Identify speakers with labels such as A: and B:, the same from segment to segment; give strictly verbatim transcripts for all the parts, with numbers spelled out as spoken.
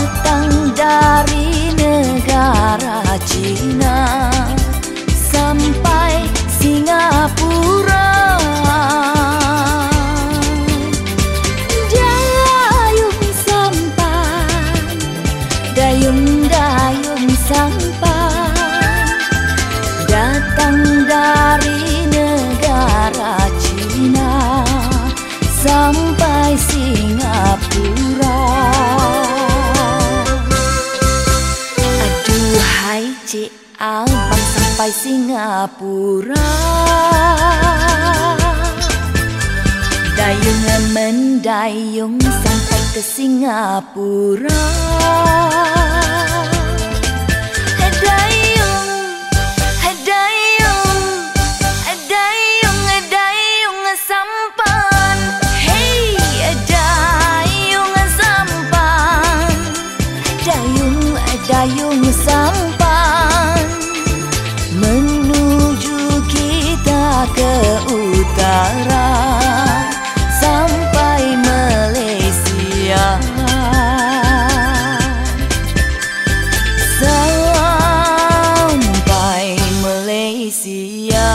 A: datang dari negara Cina sampai Singapura. Dayung sampan, dayung-dayung sampan, datang dari negara Cina sampai Singapura. Aduhai cik abang sampai Singapura, dayung mendayung sampai ke Singapura. Dayung, dayung, dayung, dayung sampan. Hey, dayung sampan, dayung, dayung sampan, menuju kita ke utara sampai Malaysia. Sampai Malaysia.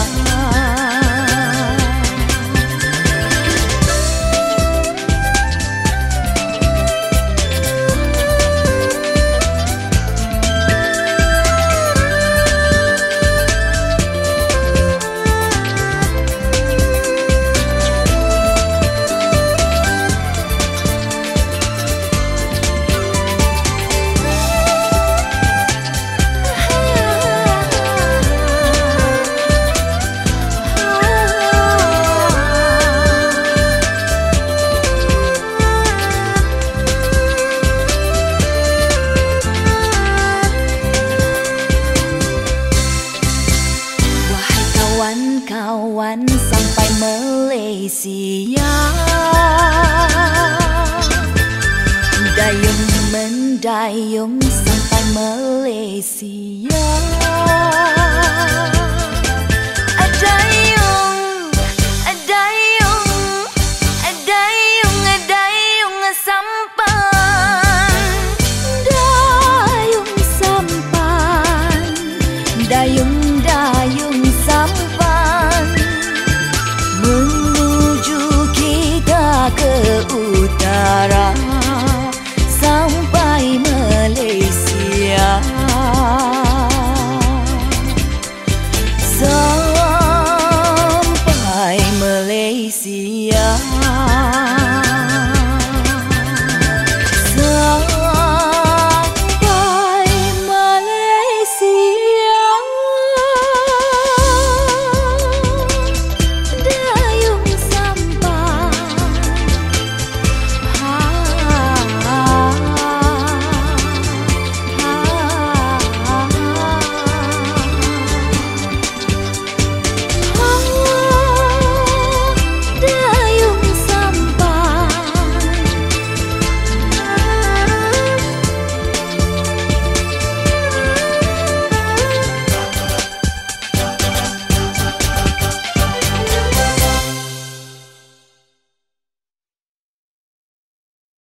A: Kawan sampai Malaysia, dayung mendayung sampai Malaysia.